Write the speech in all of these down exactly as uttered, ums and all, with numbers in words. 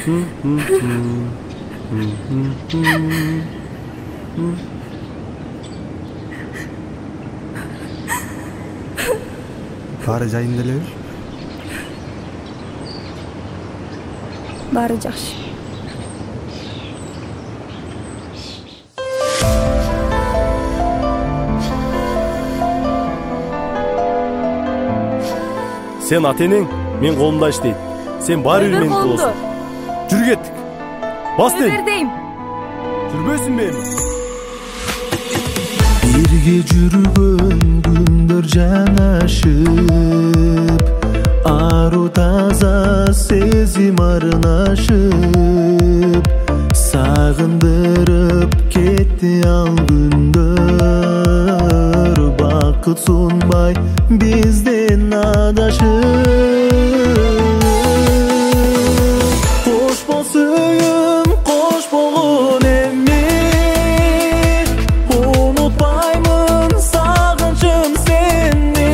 Баары жайында элеби? Баары жакшы. Сен ата-энең, мен колумда иштейт. Сен баары бир мени болосуң. Жүрү кеттик. Бас дейм. Бердейм. Жүрбөйсүңбү эми? Бирге жүргөн күндөр жанашып, ару таза сезим арнашып, сагындырып кетти ал күндөр. Бакыт сунбай бизден адашып. Кош бол сүйүм, кош болгон эми, унутпаймын сагынчым сени.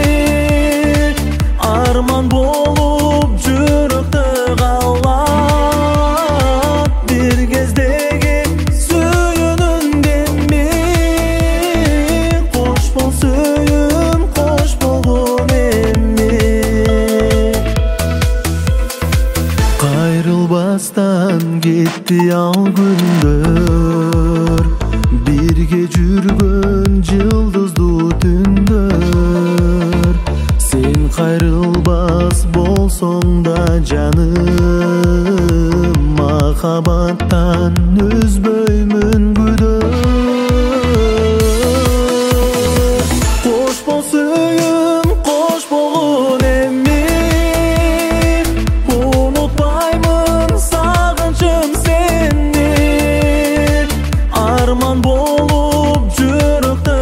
Арман болуп жүрөктө калат бир кездеги сүйүүнүн деми. Кош бол сүйүм, кош болгон эми. Кайрылбастан кетти ал күндөр, бирге жүргөн жылдыздуу түндөр. Сен кайрылбас болсоң да жаным, махабаттан үзбөймүн күдөө. Кош бол сүйүм, кош болгон эми, унутпаймын сагынчым сени. Арман болуп жүрөктө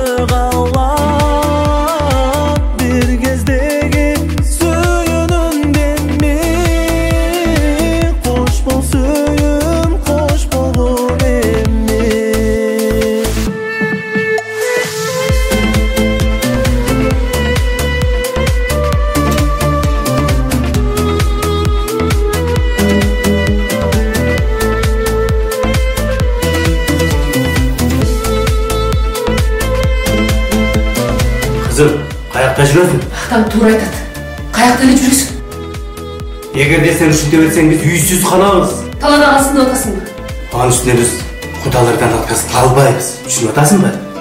калат бир кездеги сүйүүнүн деми. Кош бол сүйүм, кош болгон эми. Кызым, каякта жүрөсүң? Атам туура айтат. Каякта эле жүрөсүң? Эгерде сен ушинте берсең биз үйсүз калабыз. Талаада калсын деп атасыңбы? Анын үстүнө биз кудалардан отказ кылбайбыз. Түшүнүп атасыңбы?